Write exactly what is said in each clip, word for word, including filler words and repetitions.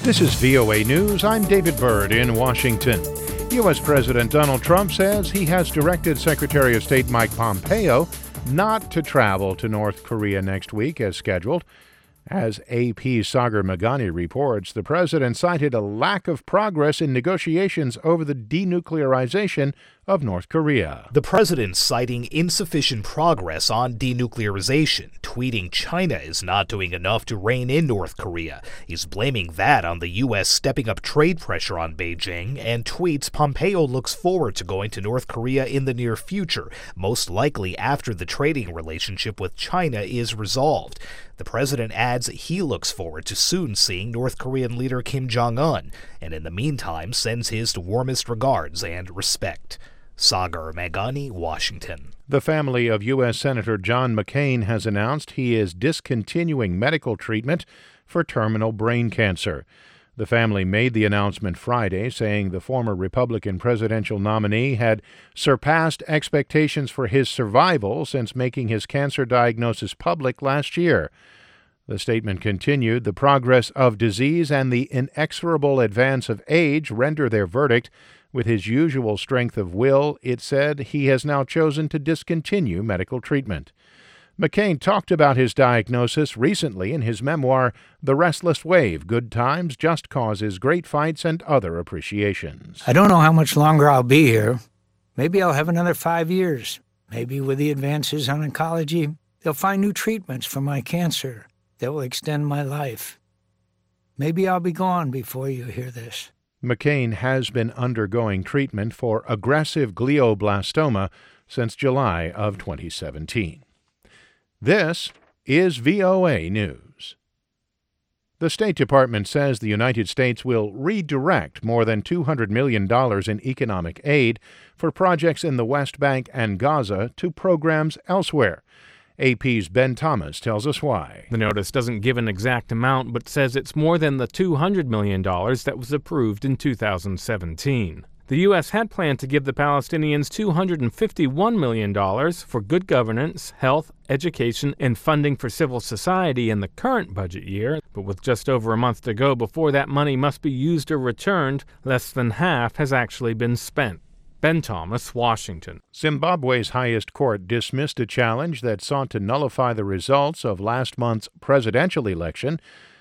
This is V O A News. I'm David Byrd in Washington. U S. President Donald Trump says he has directed Secretary of State Mike Pompeo not to travel to North Korea next week as scheduled. As A P's Sagar Meghani reports, the president cited a lack of progress in negotiations over the denuclearization of North Korea. The president citing insufficient progress on denuclearization, tweeting China is not doing enough to rein in North Korea. He's blaming that on the U S stepping up trade pressure on Beijing, and tweets Pompeo looks forward to going to North Korea in the near future, most likely after the trading relationship with China is resolved. The president adds he looks forward to soon seeing North Korean leader Kim Jong-un, and in the meantime sends his warmest regards and respect. Sagar Meghani, Washington. The family of U S. Senator John McCain has announced he is discontinuing medical treatment for terminal brain cancer. The family made the announcement Friday, saying the former Republican presidential nominee had surpassed expectations for his survival since making his cancer diagnosis public last year. The statement continued, the progress of disease and the inexorable advance of age render their verdict. With his usual strength of will, it said he has now chosen to discontinue medical treatment. McCain talked about his diagnosis recently in his memoir, The Restless Wave, Good Times, Just Causes, Great Fights, and Other Appreciations. I don't know how much longer I'll be here. Maybe I'll have another five years. Maybe with the advances on oncology, they'll find new treatments for my cancer that will extend my life. Maybe I'll be gone before you hear this. McCain has been undergoing treatment for aggressive glioblastoma since July of twenty seventeen. This is V O A News. The State Department says the United States will redirect more than two hundred million dollars in economic aid for projects in the West Bank and Gaza to programs elsewhere. A P's Ben Thomas tells us why. The notice doesn't give an exact amount, but says it's more than the two hundred million dollars that was approved in two thousand seventeen. The U S had planned to give the Palestinians two hundred fifty-one million dollars for good governance, health, education, and funding for civil society in the current budget year, but with just over a month to go before that money must be used or returned, less than half has actually been spent. Ben Thomas, Washington. Zimbabwe's highest court dismissed a challenge that sought to nullify the results of last month's presidential election.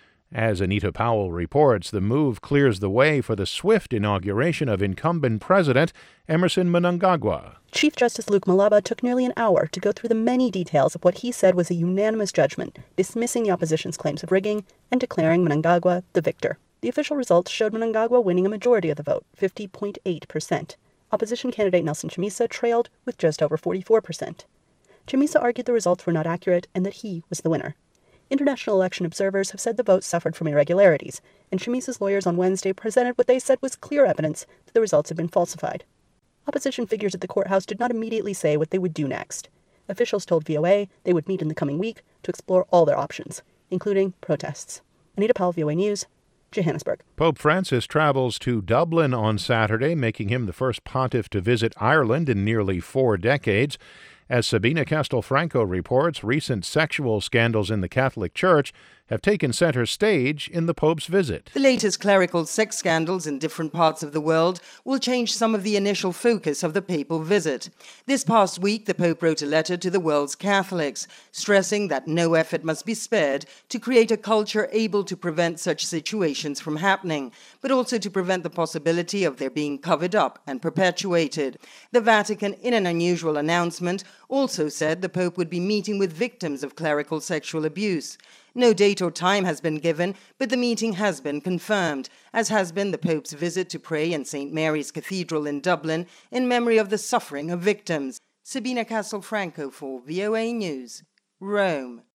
As Anita Powell reports, the move clears the way for the swift inauguration of incumbent President Emmerson Mnangagwa. Chief Justice Luke Malaba took nearly an hour to go through the many details of what he said was a unanimous judgment, dismissing the opposition's claims of rigging and declaring Mnangagwa the victor. The official results showed Mnangagwa winning a majority of the vote, fifty point eight percent. Opposition candidate Nelson Chamisa trailed with just over forty-four percent. Chamisa argued the results were not accurate and that he was the winner. International election observers have said the vote suffered from irregularities, and Chamisa's lawyers on Wednesday presented what they said was clear evidence that the results had been falsified. Opposition figures at the courthouse did not immediately say what they would do next. Officials told V O A they would meet in the coming week to explore all their options, including protests. Anita Powell, V O A News, Johannesburg. Pope Francis travels to Dublin on Saturday, making him the first pontiff to visit Ireland in nearly four decades. As Sabina Castelfranco reports, recent sexual scandals in the Catholic Church have taken center stage in the Pope's visit. The latest clerical sex scandals in different parts of the world will change some of the initial focus of the papal visit. This past week, the Pope wrote a letter to the world's Catholics, stressing that no effort must be spared to create a culture able to prevent such situations from happening, but also to prevent the possibility of their being covered up and perpetuated. The Vatican, in an unusual announcement, also said the Pope would be meeting with victims of clerical sexual abuse. No date or time has been given, but the meeting has been confirmed, as has been the Pope's visit to pray in Saint Mary's Cathedral in Dublin in memory of the suffering of victims. Sabina Castelfranco for V O A News, Rome.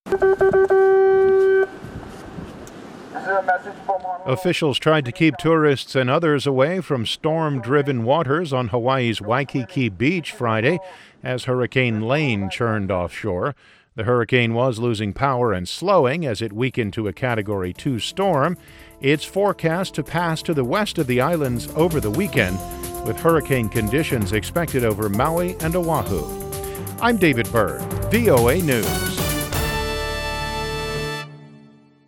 Officials tried to keep tourists and others away from storm-driven waters on Hawaii's Waikiki Beach Friday as Hurricane Lane churned offshore. The hurricane was losing power and slowing as it weakened to a Category two storm. It's forecast to pass to the west of the islands over the weekend, with hurricane conditions expected over Maui and Oahu. I'm David Byrd, V O A News.